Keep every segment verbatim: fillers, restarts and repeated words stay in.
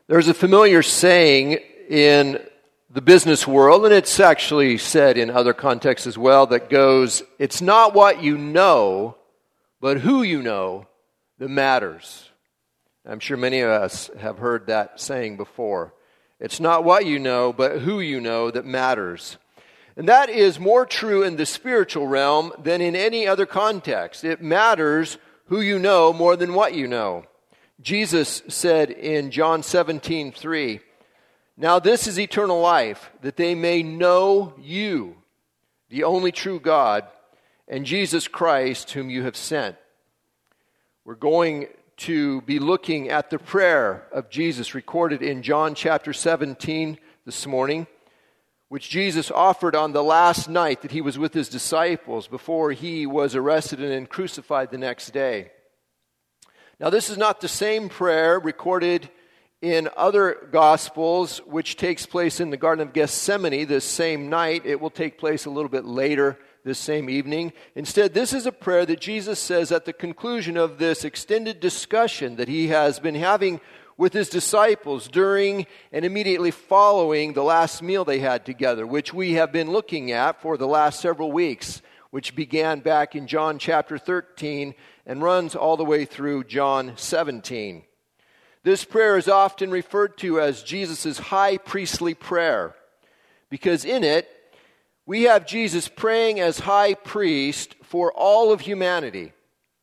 There's a familiar saying in the business world, and it's actually said in other contexts as well, that goes, it's not what you know, but who you know that matters. I'm sure many of us have heard that saying before. It's not what you know, but who you know that matters. And that is more true in the spiritual realm than in any other context. It matters who you know more than what you know. Jesus said in John seventeen three, "Now this is eternal life, that they may know you, the only true God, and Jesus Christ, whom you have sent." We're going to be looking at the prayer of Jesus recorded in John chapter seventeen this morning, which Jesus offered on the last night that he was with his disciples before he was arrested and then crucified the next day. Now, this is not the same prayer recorded in other Gospels, which takes place in the Garden of Gethsemane this same night. It will take place a little bit later this same evening. Instead, this is a prayer that Jesus says at the conclusion of this extended discussion that he has been having with his disciples during and immediately following the last meal they had together, which we have been looking at for the last several weeks, which began back in John chapter thirteen and runs all the way through John seventeen. This prayer is often referred to as Jesus' high priestly prayer, because in it, we have Jesus praying as high priest for all of humanity.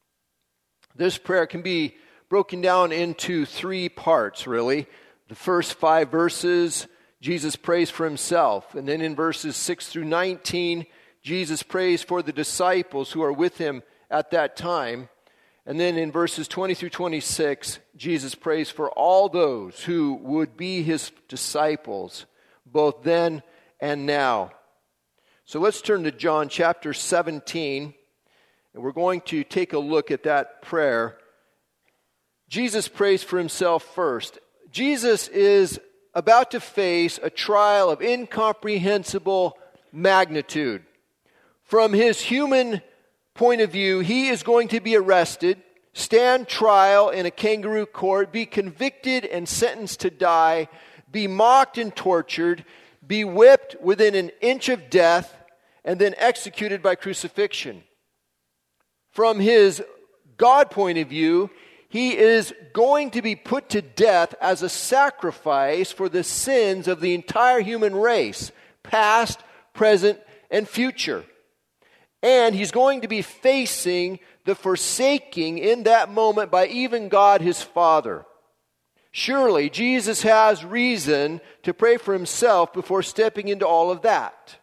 This prayer can be broken down into three parts, really. The first five verses, Jesus prays for himself. And then in verses six through nineteen, Jesus prays for the disciples who are with him at that time. And then in verses twenty through twenty-six, Jesus prays for all those who would be his disciples, both then and now. So let's turn to John chapter seventeen, and we're going to take a look at that prayer. Jesus prays for himself first. Jesus is about to face a trial of incomprehensible magnitude. From his human point of view, he is going to be arrested, stand trial in a kangaroo court, be convicted and sentenced to die, be mocked and tortured, be whipped within an inch of death, and then executed by crucifixion. From his God point of view, he is going to be put to death as a sacrifice for the sins of the entire human race, past, present, and future. And he's going to be facing the forsaking in that moment by even God his Father. Surely Jesus has reason to pray for himself before stepping into all of that.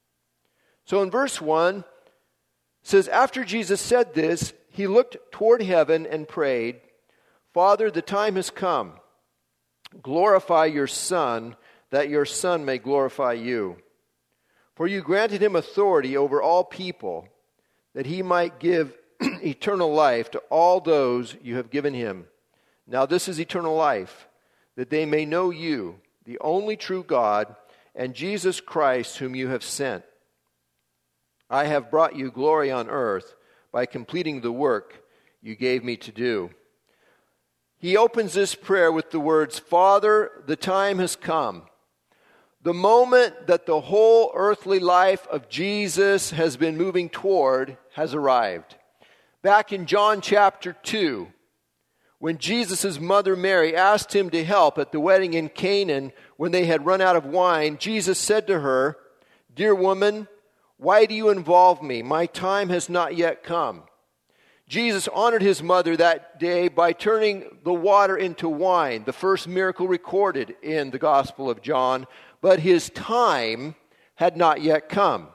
So in verse one, it says, after Jesus said this, he looked toward heaven and prayed, "Father, the time has come. Glorify your Son, that your Son may glorify you. For you granted him authority over all people, that he might give eternal life to all those you have given him. Now this is eternal life, that they may know you, the only true God, and Jesus Christ whom you have sent. I have brought you glory on earth by completing the work you gave me to do." He opens this prayer with the words, "Father, the time has come." The moment that the whole earthly life of Jesus has been moving toward has arrived. Back in John chapter two, when Jesus' mother Mary asked him to help at the wedding in Canaan when they had run out of wine, Jesus said to her, "Dear woman, why do you involve me? My time has not yet come." Jesus honored his mother that day by turning the water into wine, the first miracle recorded in the Gospel of John, but his time had not yet come.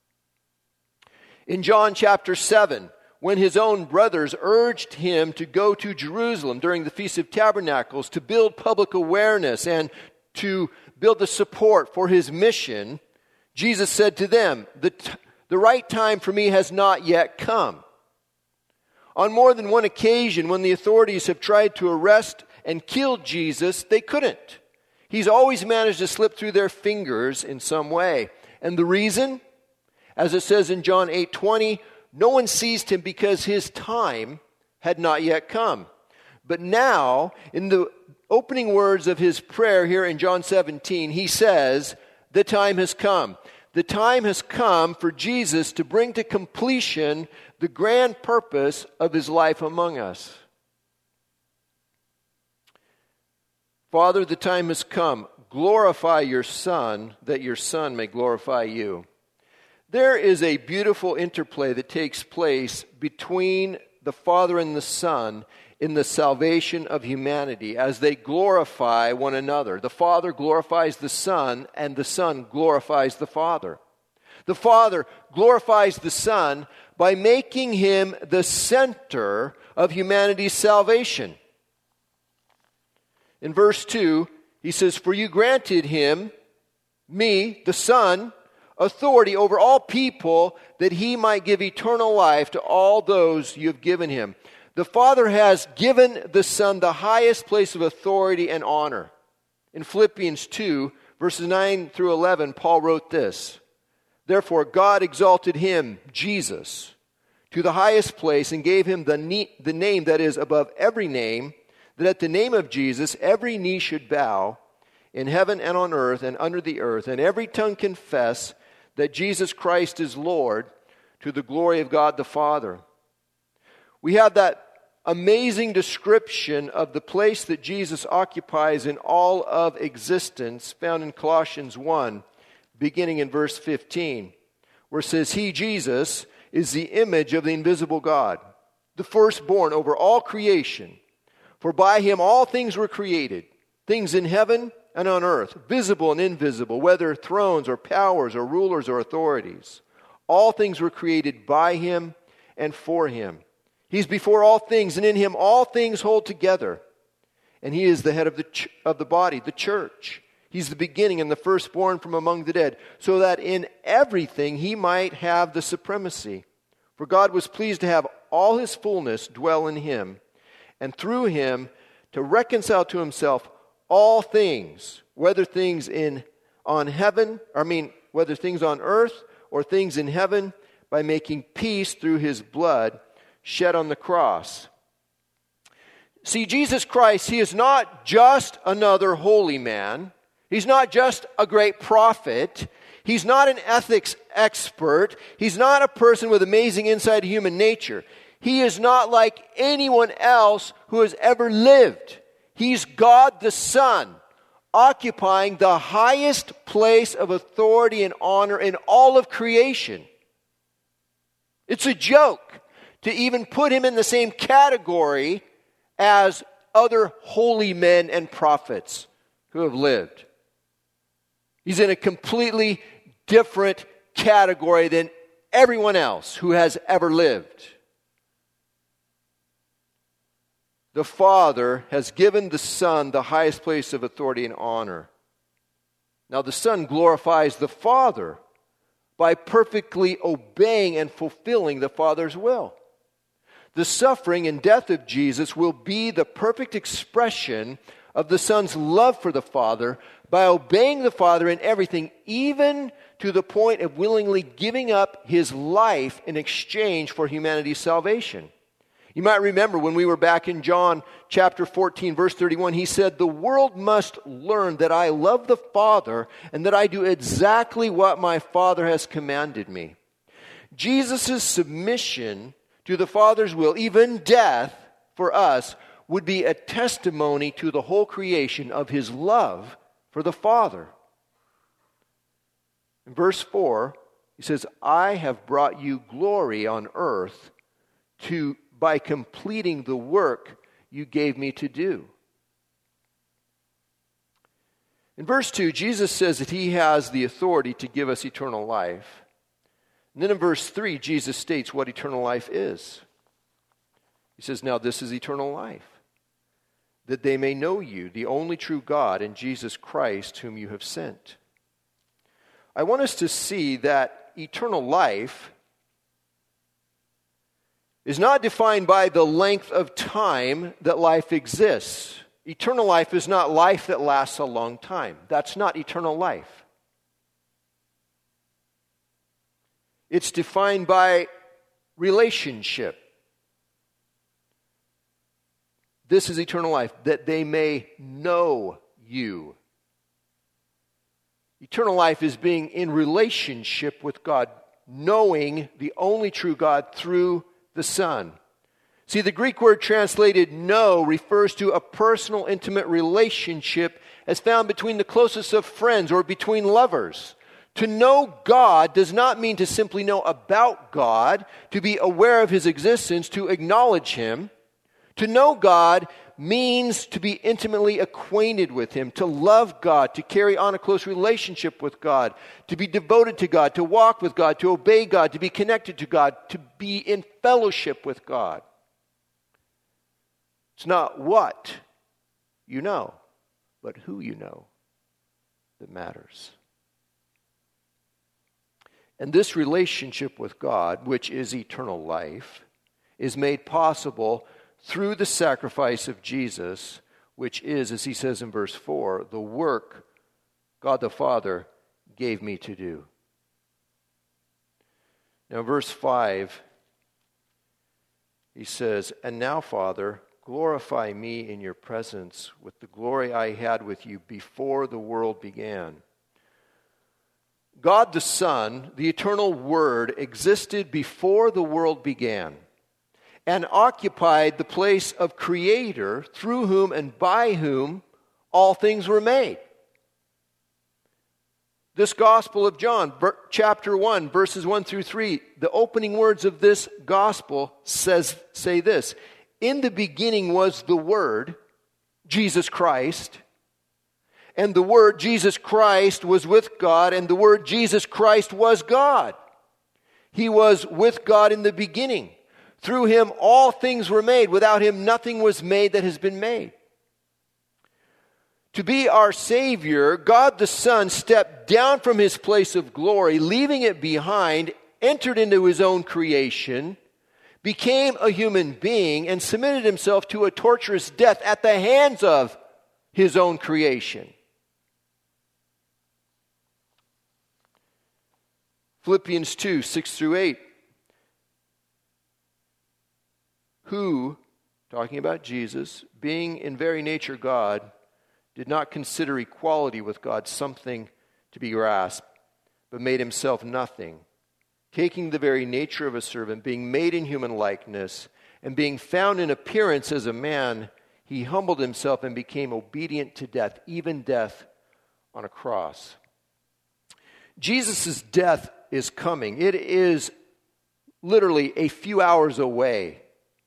In John chapter seven, when his own brothers urged him to go to Jerusalem during the Feast of Tabernacles to build public awareness and to build the support for his mission, Jesus said to them, the, t- the right time for me has not yet come. On more than one occasion, when the authorities have tried to arrest and kill Jesus, they couldn't. He's always managed to slip through their fingers in some way. And the reason? As it says in John eight twenty, no one seized him because his time had not yet come. But now, in the opening words of his prayer here in John seventeen, he says, the time has come. The time has come for Jesus to bring to completion the grand purpose of his life among us. Father, the time has come. Glorify your Son, that your Son may glorify you. There is a beautiful interplay that takes place between the Father and the Son in the salvation of humanity as they glorify one another. The Father glorifies the Son, and the Son glorifies the Father. The Father glorifies the Son by making him the center of humanity's salvation. In verse two, he says, "For you granted him, me, the Son, authority over all people, that he might give eternal life to all those you have given him." The Father has given the Son the highest place of authority and honor. In Philippians two, verses nine through eleven, Paul wrote this, "Therefore God exalted him, Jesus, to the highest place and gave him the, ne- the name that is above every name, that at the name of Jesus every knee should bow, in heaven and on earth and under the earth, and every tongue confess that Jesus Christ is Lord, to the glory of God the Father." We have that amazing description of the place that Jesus occupies in all of existence found in Colossians one, beginning in verse fifteen, where it says, "He, Jesus, is the image of the invisible God, the firstborn over all creation. For by him all things were created, things in heaven and on earth, visible and invisible, whether thrones or powers or rulers or authorities. All things were created by him and for him. He's before all things, and in him all things hold together. And he is the head of the ch- of the body, the church. He's the beginning and the firstborn from among the dead, so that in everything he might have the supremacy. For God was pleased to have all his fullness dwell in him, and through him to reconcile to himself all things, whether things in on heaven, I mean, whether things on earth or things in heaven, by making peace through his blood shed on the cross." See, Jesus Christ, he is not just another holy man. He's not just a great prophet. He's not an ethics expert. He's not a person with amazing insight to human nature. He is not like anyone else who has ever lived. He's God the Son, occupying the highest place of authority and honor in all of creation. It's a joke to even put him in the same category as other holy men and prophets who have lived. He's in a completely different category than everyone else who has ever lived. The Father has given the Son the highest place of authority and honor. Now the Son glorifies the Father by perfectly obeying and fulfilling the Father's will. The suffering and death of Jesus will be the perfect expression of the Son's love for the Father by obeying the Father in everything, even to the point of willingly giving up his life in exchange for humanity's salvation. You might remember when we were back in John chapter fourteen, verse thirty-one, he said, "The world must learn that I love the Father and that I do exactly what my Father has commanded me." Jesus' submission to the Father's will, even death for us, would be a testimony to the whole creation of his love for the Father. In verse four, he says, "I have brought you glory on earth to by completing the work you gave me to do." In verse two, Jesus says that he has the authority to give us eternal life. And then in verse three, Jesus states what eternal life is. He says, "Now this is eternal life, that they may know you, the only true God, and Jesus Christ, whom you have sent." I want us to see that eternal life is not defined by the length of time that life exists. Eternal life is not life that lasts a long time. That's not eternal life. It's defined by relationship. This is eternal life, that they may know you. Eternal life is being in relationship with God, knowing the only true God through the Son. See, the Greek word translated know refers to a personal, intimate relationship as found between the closest of friends or between lovers. To know God does not mean to simply know about God, to be aware of His existence, to acknowledge Him. To know God means to be intimately acquainted with Him, to love God, to carry on a close relationship with God, to be devoted to God, to walk with God, to obey God, to be connected to God, to be in fellowship with God. It's not what you know, but who you know that matters. And this relationship with God, which is eternal life, is made possible through the sacrifice of Jesus, which is, as he says in verse four, the work God the Father gave me to do. Now, verse five, he says, "And now, Father, glorify me in your presence with the glory I had with you before the world began." God the Son, the eternal Word, existed before the world began and occupied the place of Creator, through whom and by whom all things were made. This Gospel of John, chapter one, verses one through three, the opening words of this Gospel says, say this: "In the beginning was the Word, Jesus Christ, and the Word, Jesus Christ, was with God, and the Word, Jesus Christ, was God. He was with God in the beginning. Through Him all things were made. Without Him nothing was made that has been made." To be our Savior, God the Son stepped down from His place of glory, leaving it behind, entered into His own creation, became a human being, and submitted Himself to a torturous death at the hands of His own creation. Philippians two, six through eight. "Who," talking about Jesus, "being in very nature God, did not consider equality with God something to be grasped, but made Himself nothing, taking the very nature of a servant, being made in human likeness, and being found in appearance as a man, He humbled Himself and became obedient to death, even death on a cross." Jesus' death is coming. It is literally a few hours away.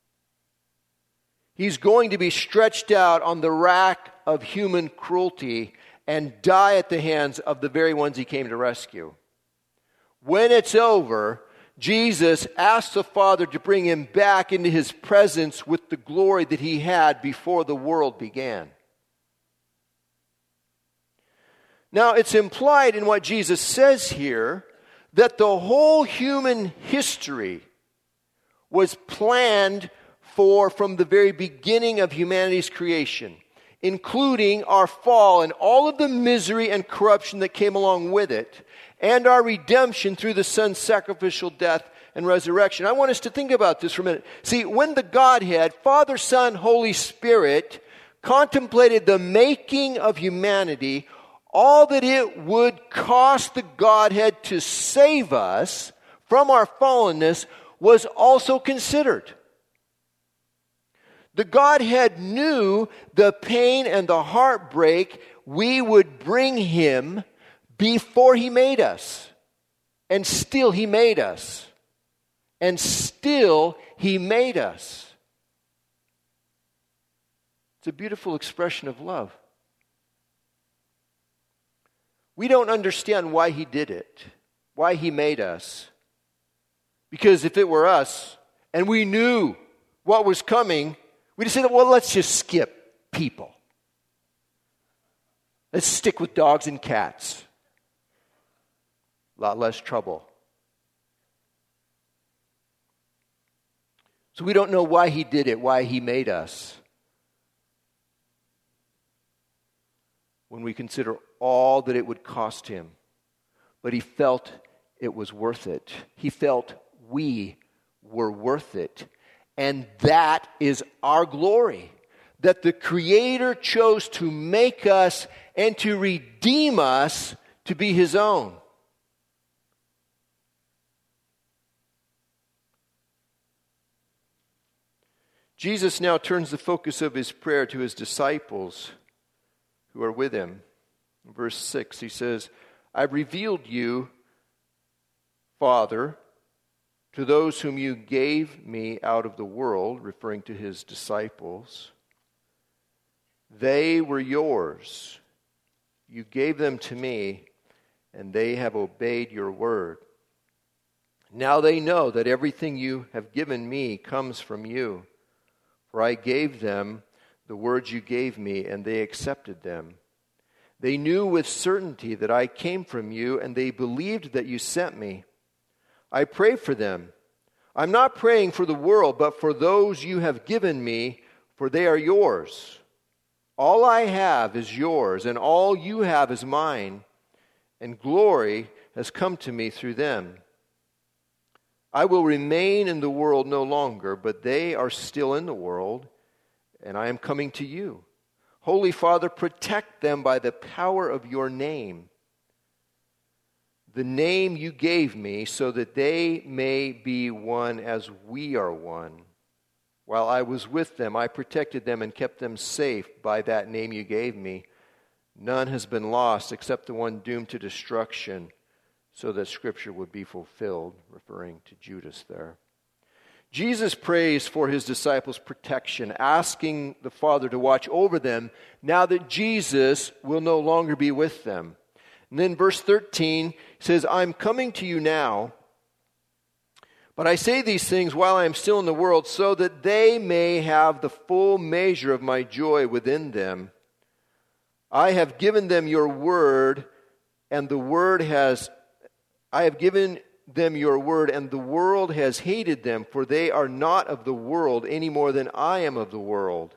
He's going to be stretched out on the rack of human cruelty and die at the hands of the very ones He came to rescue. When it's over, Jesus asks the Father to bring Him back into His presence with the glory that He had before the world began. Now, it's implied in what Jesus says here that the whole human history was planned for from the very beginning of humanity's creation, including our fall and all of the misery and corruption that came along with it, and our redemption through the Son's sacrificial death and resurrection. I want us to think about this for a minute. See, when the Godhead, Father, Son, Holy Spirit, contemplated the making of humanity, all that it would cost the Godhead to save us from our fallenness was also considered. The Godhead knew the pain and the heartbreak we would bring Him before He made us. And still He made us. And still He made us. It's a beautiful expression of love. We don't understand why He did it, why He made us. Because if it were us, and we knew what was coming, we'd just say, well, let's just skip people. Let's stick with dogs and cats. A lot less trouble. So we don't know why He did it, why He made us. When we consider all that it would cost Him. But He felt it was worth it. He felt we were worth it. And that is our glory. that the Creator chose to make us and to redeem us to be His own. Jesus now turns the focus of His prayer to His disciples who are with Him. In verse six, He says, I've revealed you, Father, to those whom you gave me out of the world, referring to His disciples. They were yours. You gave them to me, and they have obeyed your word. Now they know that everything you have given me comes from you. For I gave them the words you gave me, and they accepted them. They knew with certainty that I came from you, and they believed that you sent me. I pray for them. I'm not praying for the world, but for those you have given me, for they are yours. All I have is yours, and all you have is mine, and glory has come to me through them. I will remain in the world no longer, but they are still in the world, and I am coming to you. Holy Father, protect them by the power of your name, the name you gave me, so that they may be one as we are one. While I was with them, I protected them and kept them safe by that name you gave me. None has been lost except the one doomed to destruction, so that Scripture would be fulfilled, referring to Judas there. Jesus prays for His disciples' protection, asking the Father to watch over them now that Jesus will no longer be with them. And then verse thirteen says, I'm coming to you now, but I say these things while I am still in the world, so that they may have the full measure of my joy within them. I have given them your word, and the word has I have given them your word, and the world has hated them, for they are not of the world any more than I am of the world.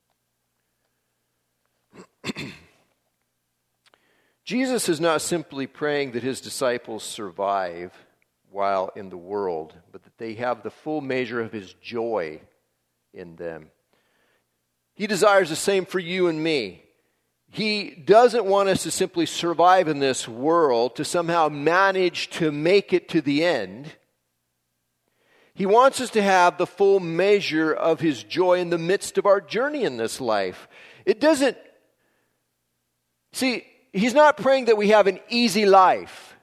Jesus is not simply praying that His disciples survive while in the world, but that they have the full measure of His joy in them. He desires the same for you and me. He doesn't want us to simply survive in this world, to somehow manage to make it to the end. He wants us to have the full measure of His joy in the midst of our journey in this life. It doesn't, see, He's not praying that we have an easy life.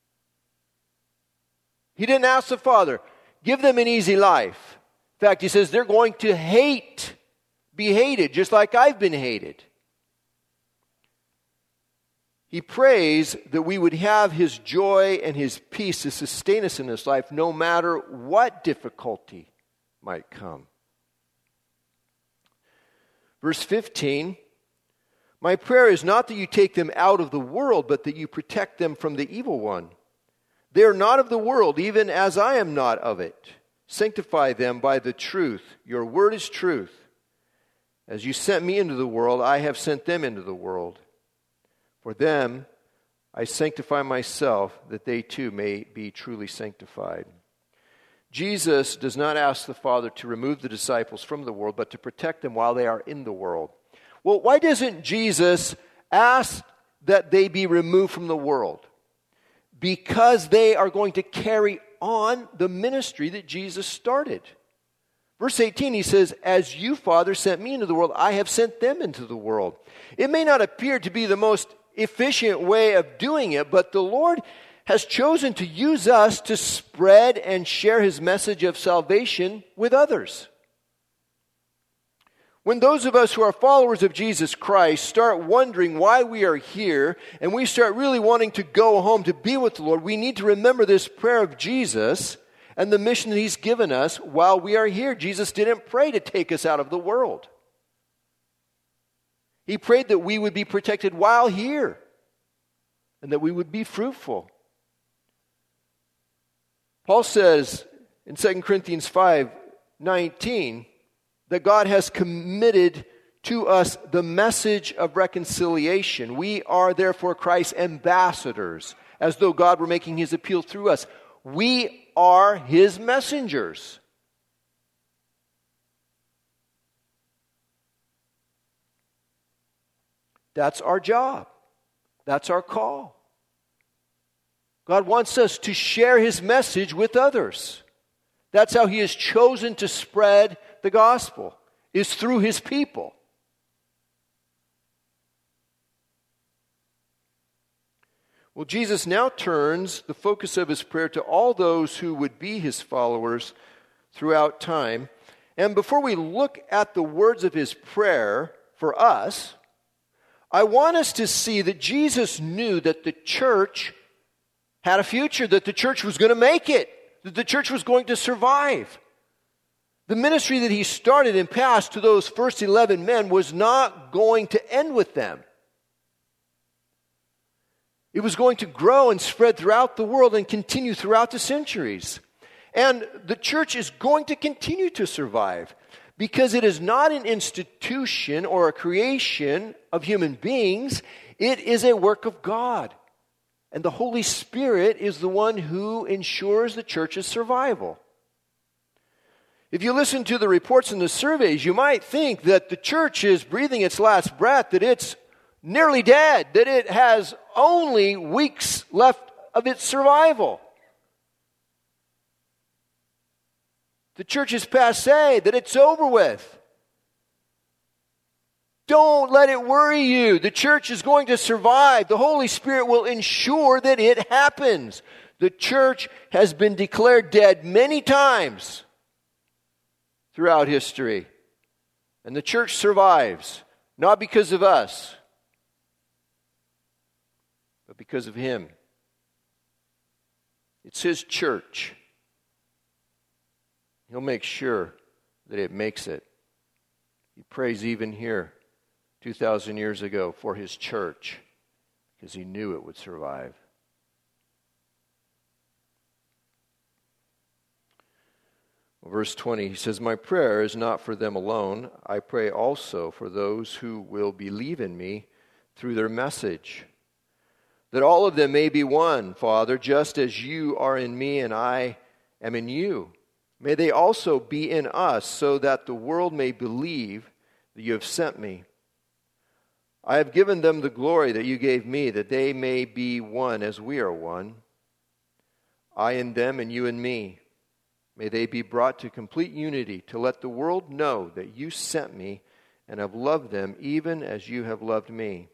He didn't ask the Father, give them an easy life. In fact, He says they're going to hate, be hated, just like I've been hated. He prays that we would have His joy and His peace to sustain us in this life, no matter what difficulty might come. Verse fifteen, my prayer is not that you take them out of the world, but that you protect them from the evil one. They are not of the world, even as I am not of it. Sanctify them by the truth. Your word is truth. As you sent me into the world, I have sent them into the world. For them, I sanctify myself, that they too may be truly sanctified. Jesus does not ask the Father to remove the disciples from the world, but to protect them while they are in the world. Well, why doesn't Jesus ask that they be removed from the world? Because they are going to carry on the ministry that Jesus started. Verse eighteen, He says, as you, Father, sent me into the world, I have sent them into the world. It may not appear to be the most efficient way of doing it, but the Lord has chosen to use us to spread and share His message of salvation with others. When those of us who are followers of Jesus Christ start wondering why we are here, and we start really wanting to go home to be with the Lord, we need to remember this prayer of Jesus and the mission that He's given us while we are here. Jesus didn't pray to take us out of the world. He prayed that we would be protected while here and that we would be fruitful. Paul says in Second Corinthians five nineteen that God has committed to us the message of reconciliation. We are therefore Christ's ambassadors, as though God were making His appeal through us. We are His messengers. That's our job. That's our call. God wants us to share His message with others. That's how He has chosen to spread the gospel, is through His people. Well, Jesus now turns the focus of His prayer to all those who would be His followers throughout time. And before we look at the words of His prayer for us, I want us to see that Jesus knew that the church had a future, that the church was going to make it, that the church was going to survive. The ministry that He started and passed to those first eleven men was not going to end with them. It was going to grow and spread throughout the world and continue throughout the centuries. And the church is going to continue to survive because it is not an institution or a creation of human beings. It is a work of God. And the Holy Spirit is the one who ensures the church's survival. If you listen to the reports and the surveys, you might think that the church is breathing its last breath, that it's nearly dead, that it has only weeks left of its survival. The church is passé, that it's over with. Don't let it worry you. The church is going to survive. The Holy Spirit will ensure that it happens. The church has been declared dead many times throughout history. And the church survives, not because of us, but because of Him. It's His church. He'll make sure that it makes it. He prays even here, two thousand years ago, for His church, because He knew it would survive. Well, verse twenty, he says, "My prayer is not for them alone. I pray also for those who will believe in me through their message, that all of them may be one, Father, just as you are in me and I am in you. May they also be in us, so that the world may believe that you have sent me. I have given them the glory that you gave me, that they may be one as we are one. I in them and you in me. May they be brought to complete unity, to let the world know that you sent me and have loved them even as you have loved me."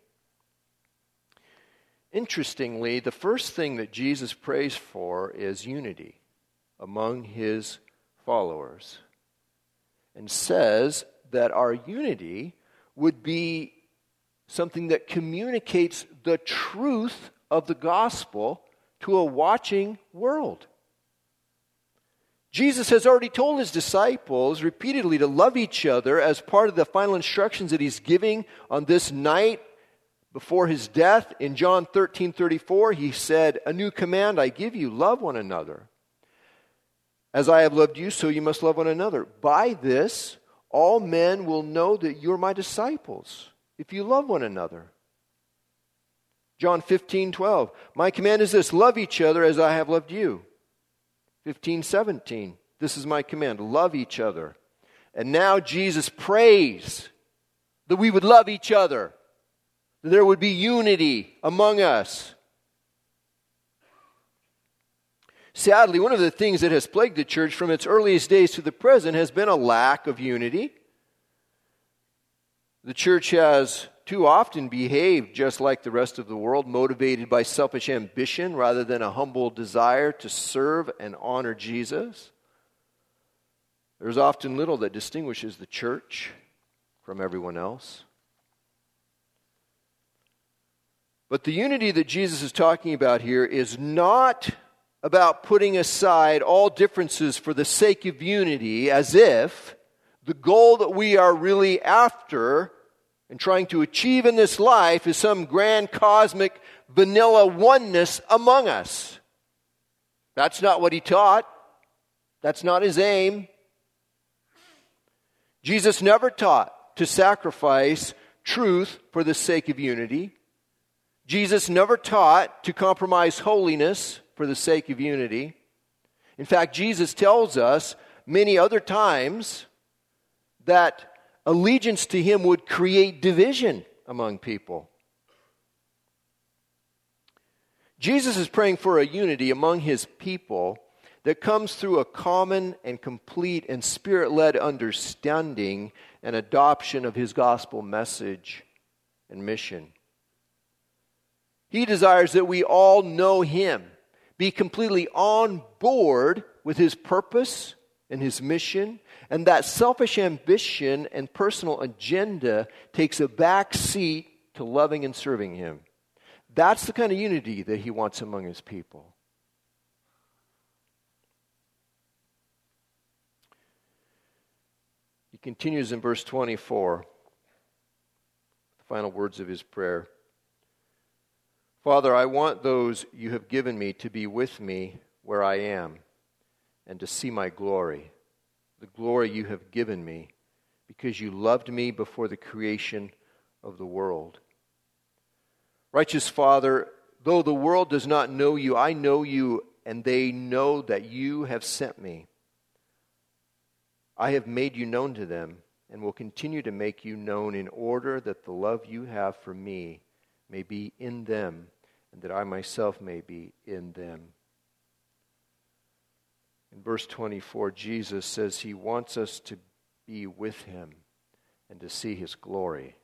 Interestingly, the first thing that Jesus prays for is unity among His followers, and says that our unity would be something that communicates the truth of the gospel to a watching world. Jesus has already told His disciples repeatedly to love each other as part of the final instructions that He's giving on this night before His death. In John thirteen thirty-four, He said, "A new command I give you, love one another. As I have loved you, so you must love one another. By this, all men will know that you are my disciples, if you love one another." John fifteen twelve, "My command is this, love each other as I have loved you." fifteen seventeen, "This is my command, love each other." And now Jesus prays that we would love each other, that there would be unity among us. Sadly, one of the things that has plagued the church from its earliest days to the present has been a lack of unity. The church has too often behaved just like the rest of the world, motivated by selfish ambition rather than a humble desire to serve and honor Jesus. There's often little that distinguishes the church from everyone else. But the unity that Jesus is talking about here is not about putting aside all differences for the sake of unity, as if the goal that we are really after and trying to achieve in this life is some grand cosmic vanilla oneness among us. That's not what He taught. That's not His aim. Jesus never taught to sacrifice truth for the sake of unity. Jesus never taught to compromise holiness for the sake of unity. In fact, Jesus tells us many other times that allegiance to Him would create division among people. Jesus is praying for a unity among his people that comes through a common and complete and Spirit-led understanding and adoption of his gospel message and mission. He desires that we all know him, be completely on board with his purpose and his mission, and that selfish ambition and personal agenda takes a back seat to loving and serving him. That's the kind of unity that he wants among his people. He continues in verse twenty-four, the final words of his prayer. Father, I want those you have given me to be with me where I am and to see my glory, the glory you have given me, because you loved me before the creation of the world. Righteous Father, though the world does not know you, I know you, and they know that you have sent me. I have made you known to them and will continue to make you known in order that the love you have for me may be in them and that I myself may be in them. In verse twenty-four, Jesus says he wants us to be with him and to see his glory.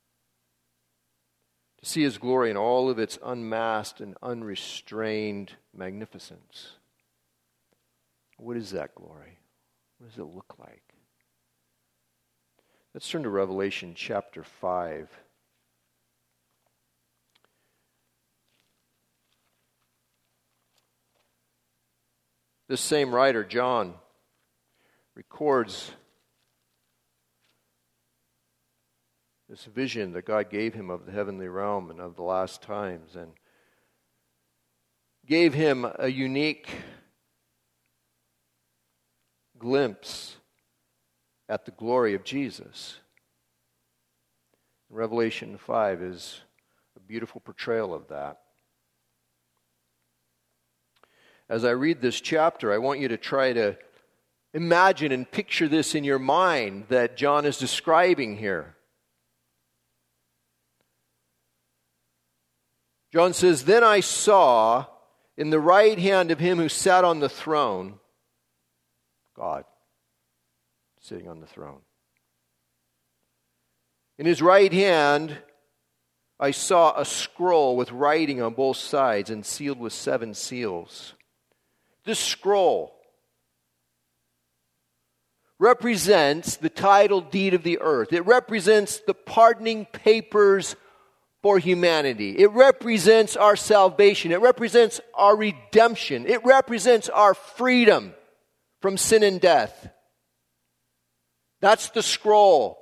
To see his glory in all of its unmasked and unrestrained magnificence. What is that glory? What does it look like? Let's turn to Revelation chapter five. This same writer, John, records this vision that God gave him of the heavenly realm and of the last times, and gave him a unique glimpse at the glory of Jesus. Revelation five is a beautiful portrayal of that. As I read this chapter, I want you to try to imagine and picture this in your mind that John is describing here. John says, "Then I saw in the right hand of him who sat on the throne," God, sitting on the throne. "In his right hand I saw a scroll with writing on both sides and sealed with seven seals." This scroll represents the title deed of the earth. It represents the pardoning papers for humanity. It represents our salvation. It represents our redemption. It represents our freedom from sin and death. That's the scroll.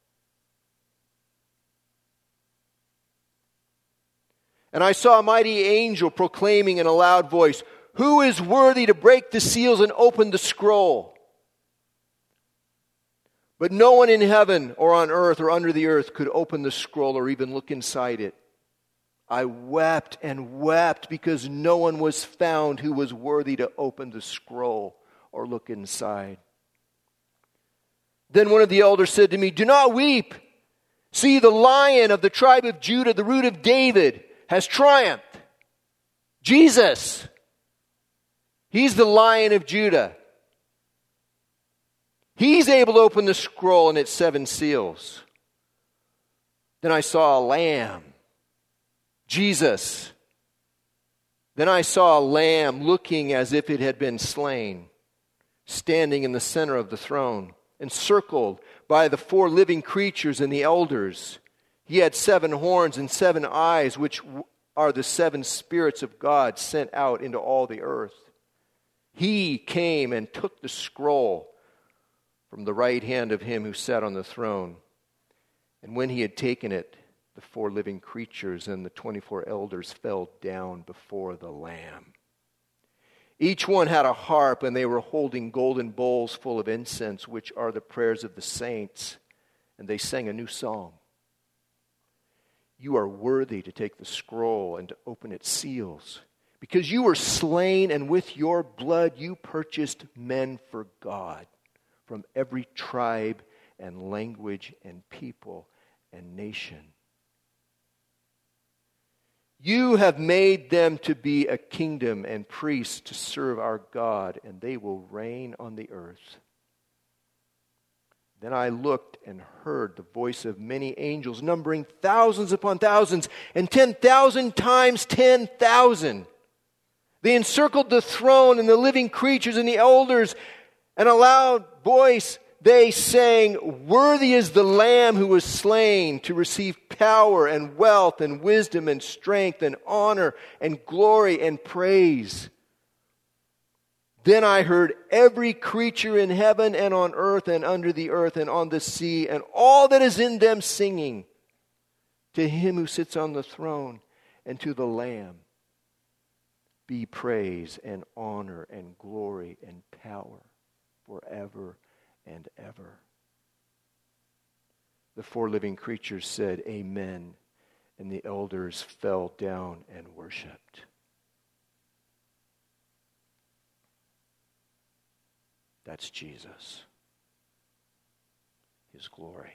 "And I saw a mighty angel proclaiming in a loud voice, 'Who is worthy to break the seals and open the scroll?' But no one in heaven or on earth or under the earth could open the scroll or even look inside it. I wept and wept because no one was found who was worthy to open the scroll or look inside. Then one of the elders said to me, 'Do not weep. See, the Lion of the tribe of Judah, the Root of David, has triumphed.'" Jesus. He's the Lion of Judah. He's able to open the scroll and its seven seals. Then I saw a lamb. Jesus. Then I saw a lamb looking as if it had been slain, standing in the center of the throne, encircled by the four living creatures and the elders. He had seven horns and seven eyes, which are the seven spirits of God sent out into all the earth. He came and took the scroll from the right hand of him who sat on the throne. And when he had taken it, the four living creatures and the twenty-four elders fell down before the Lamb. Each one had a harp, and they were holding golden bowls full of incense, which are the prayers of the saints. And they sang a new song. "You are worthy to take the scroll and to open its seals, because you were slain, and with your blood you purchased men for God from every tribe and language and people and nation. You have made them to be a kingdom and priests to serve our God, and they will reign on the earth. Then I looked and heard the voice of many angels, numbering thousands upon thousands, and ten thousand times ten thousand. They encircled the throne and the living creatures and the elders, and a loud voice they sang, "Worthy is the Lamb who was slain to receive power and wealth and wisdom and strength and honor and glory and praise." Then I heard every creature in heaven and on earth and under the earth and on the sea and all that is in them singing, "To him who sits on the throne and to the Lamb be praise and honor and glory and power forever and ever." The four living creatures said, "Amen," and the elders fell down and worshiped. That's Jesus, His glory.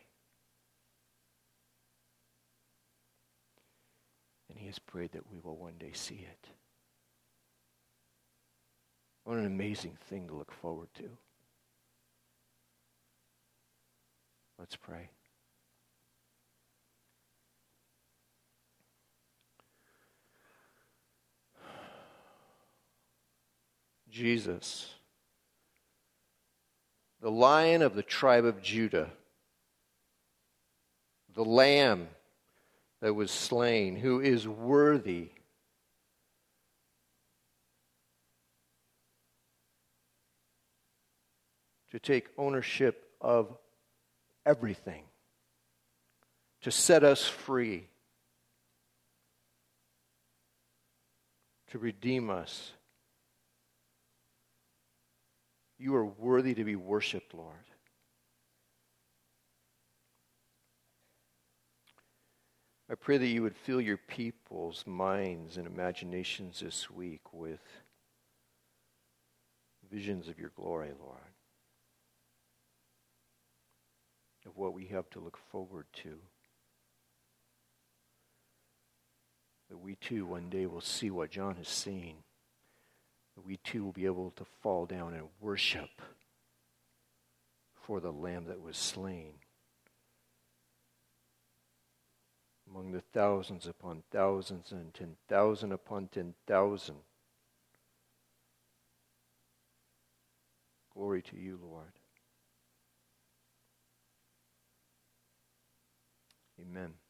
And He has prayed that we will one day see it. What an amazing thing to look forward to. Let's pray. Jesus, the Lion of the tribe of Judah, the Lamb that was slain, who is worthy to take ownership of everything, to set us free, to redeem us. You are worthy to be worshiped, Lord. I pray that you would fill your people's minds and imaginations this week with visions of your glory, Lord, of what we have to look forward to. That we too one day will see what John has seen. That we too will be able to fall down and worship for the Lamb that was slain. Among the thousands upon thousands and ten thousand upon ten thousand. Glory to you, Lord. Amen.